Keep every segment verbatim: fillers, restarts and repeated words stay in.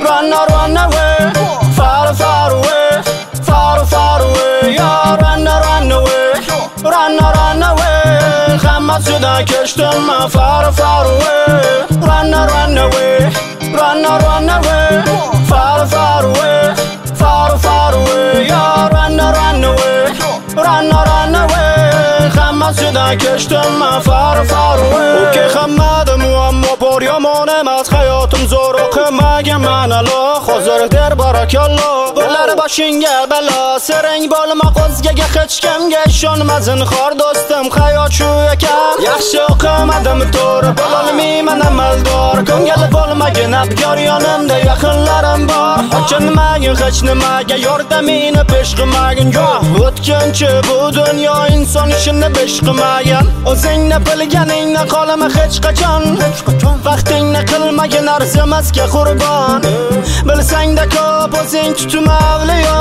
run, run away, far, far away, far, far away, yeah, run, run away, run, run away, hammasidan kechdim, far, far away, run, run away, run, run away, far, far away, far, far away, yeah, run, run away, run, run away, hammasidan kechdim, far, far away. Okay, hammada muammo bor, yomon emas hayotim zo'r, o'qimagan ma'nalo, hozir der barakalloh. Bo'lar boshingga balo, serang bo'lma qo'zgaga, hech kimga ishonma zinhor do'stim, hayot shu ekan. Yaxshi o'qimadim to'g'ri, bo'lolmayman amaldor, ko'ngil bo'lmagin abgor, yonimda yaqinlarim bor. Achinmagin hech nimaga, yordamingni pesh qilmagin. Yo'q, o'tkinchi bu dunyo, inson ishini besh qilmagan. O'zingni bilganingni qolma hech qachon, vaqtingni qilmagin arzimasga qurbon. Bilsangda ko'p o'zing tutma avliyo,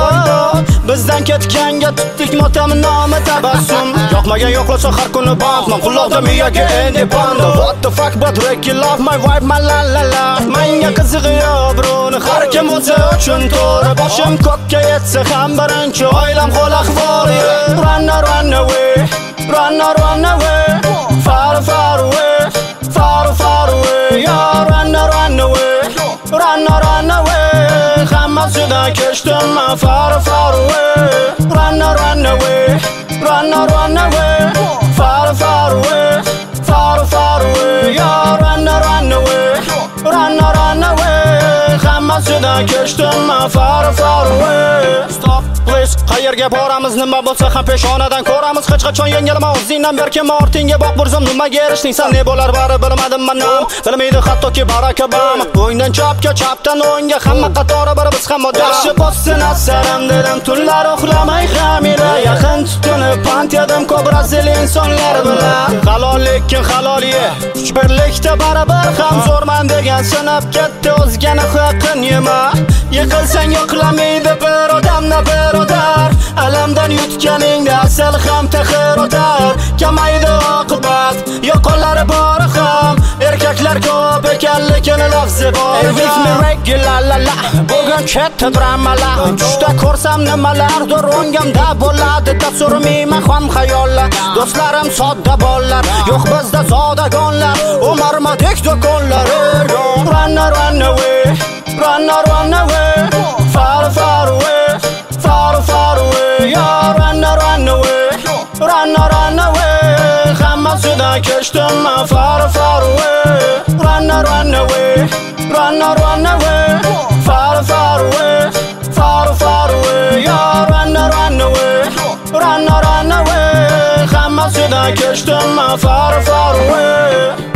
bizdan ketganga tutdik motam nomi tabassum. Yoqmagan yo'qlasa har kuni bandman, quloqda miyaga endi banda. What the fuck but Ricky love my wife, my la la la. Menga qizig'i yo'q bruni, har kim o'zi uchun to'g'ri. Boshim ko'kka yetsa ham birinchi oilam qo'l ahvoli. Run, run away, run, run away, far, far away, far, far away, yeah, run, run away, run, run away, hammasidan kechdim, far, far away, run, run away, run, run away, far, far away, far, far away, yeah, run, run away, run, run away, hammasidan kechdim, far, far away. Stop please, qayerga boramiz, nima bo'lsa ham peshonadan ko'ramiz, hech qachon yengilma o'zingdan berkin ortingga boq, bir zum nimaga erishding san, ne bo'lar bari bilmadim manam, bilmaydi hattoki Barack Obama. O'ngdan chapga, chapdan o'ngga, hamma qatori bir biz hamma yaxshi bo'lsin asaram dedim, tunlar uxlamay xamira, yaqin tutunib pand yedim ko'p razil insonlar bilan. Halollikkin halol ye, kuch birlikda barabar ham zo'rman degan sinib ketdi, o'zgani haqqin yema. Yiqilsang yo'qlamaydi bir odamni birodar, alamdan yutganingda asal ham taxir o'tar. Kamaydi oqibat, yo'qolari bor ham, erkaklar ko'p ekan lekin lafzi bor. With me regular la la, bugun chetda dramalar, tushda ko'rsam nimalardir o'ngamda bo'ladi, tasvirmayman ham xayollar. Do'stlarim sodda bolalar, yo'q bizda zodagonlar, umarmadik do'konlar. Run, run away, run, run away, far, far away, far, far away, yeah, run, run away, run, run away, hammasidan kechdim, far, far away, run, run away, run, run away, far, far away, far, far away, yeah, run, run away, run, run away, hammasidan kechdim, far, far away.